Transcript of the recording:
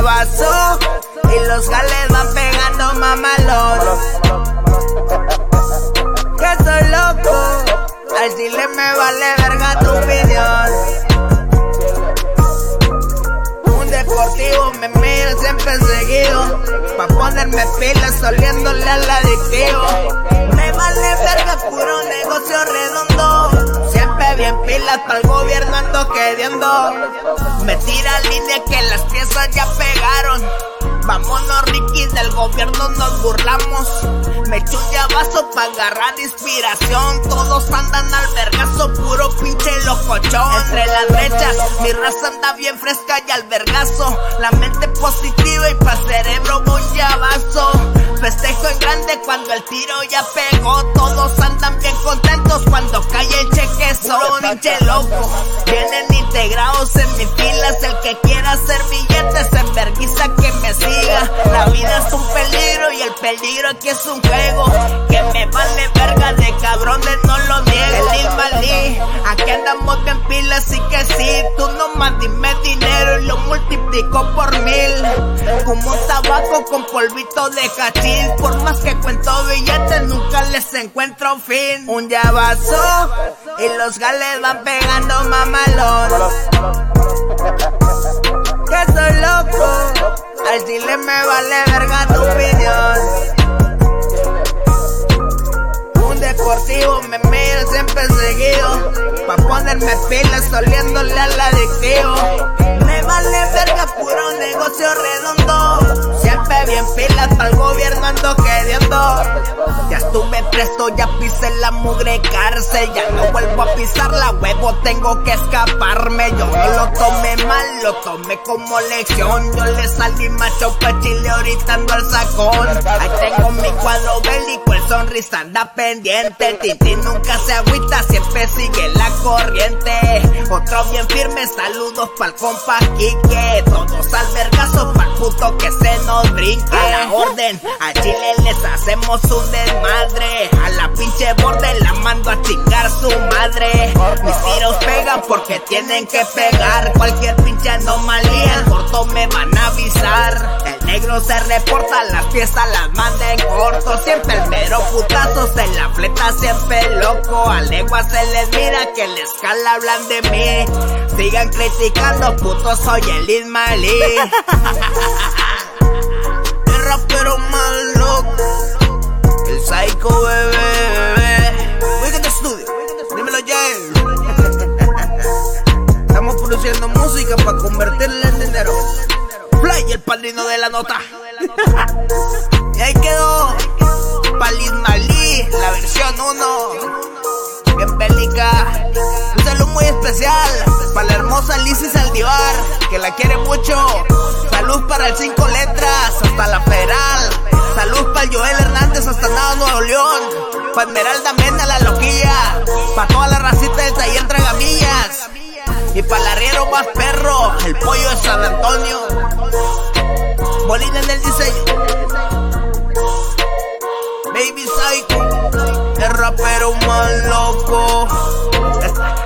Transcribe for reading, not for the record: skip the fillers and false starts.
llavazo y los jales van pegando mamalón. Que soy loco, al chile me vale verga tu opinión. Un deportivo me mira siempre seguido, pa' ponerme pilas oliéndole al adictivo. Me vale verga, puro negocio redondo, siempre bien pilas pa'l gobierno ando queriendo. Me tira línea que las piezas ya pegaron. Vámonos Ricky, del gobierno nos burlamos. Me echo un llavazo pa' agarrar inspiración. Todos andan al vergazo, puro pinche locochón. Entre las brechas, mi raza anda bien fresca y al vergazo. La mente positiva y pa' cerebro un llavazo. Festejo en grande cuando el tiro ya pegó. Todos andan bien contentos cuando cae el cheque. Son pinche loco, vienen integrados en mis filas. El que quiera hacer billetes en verguiza que me siga. La vida es un peligro y el peligro aquí es un juego. Que me vale verga de cabrones, no lo niego. El Malí, aquí andamos bien pilas y que sí. Tú nomás dime dinero y lo multiplico por 1000. Como un tabaco con polvito de hachís. Por más que cuento billetes, nunca les encuentro fin. Un llavazo y los jales van pegando mamalón. Que soy loco, al chile me vale verga tu opinión. Un deportivo me mira siempre seguido, pa' ponerme pilas oliéndole al adictivo. Me vale verga, puro negocio redondo, siempre bien pilas pa'l gobierno ando queriendo. Ya estuve preso, ya pisé la mugre cárcel, ya no vuelvo a pisarla, huevo, tengo que escaparme. Yo no lo tomé mal, lo tomé como lección. Yo le salí macho pa' Chile, ahorita ando al sacón. Ahí tengo mi cuadro bélico, el sonrisa anda pendiente. Tintín nunca se agüita, siempre sigue la corriente. Otro bien firme, saludos pa'l compa Quique. Todos al vergazo pa'l puto que se nos brinque. A la orden, a Chile les hacemos un desmadre. A la pinche borde la mando a chingar su madre. Mis tiros pegan porque tienen que pegar. Cualquier pinche anomalía, en corto me van a avisar. El negro se reporta, las piezas las manda en corto. Siempre el mero putazo se la fleta, siempre loco. A legua se les mira que la escala hablan de mí. Sigan criticando, puto, soy el Ismaelí. El rapero más loco, el psycho bebé. Weekend Studio, dímelo Jail. Estamos produciendo música para convertirla en dinero. Fly, el padrino de la nota. Y ahí quedó pa'l Ismaelí, la versión 1. Bien bélica. Un saludo muy especial para la hermosa Lizzy Saldívar, que la quiere mucho. Salud para el 5 letras hasta la Federal. Salud para el Joel Hernández hasta Nava, Nuevo León. Pa' Esmeralda Mena, la loquilla. Pa' toda la racita del taller Tragamillas. Y pa' el arriero más perro, el pollo de San Antonio. Bolín en el diseño. Baby Psycho, el rapero más loco.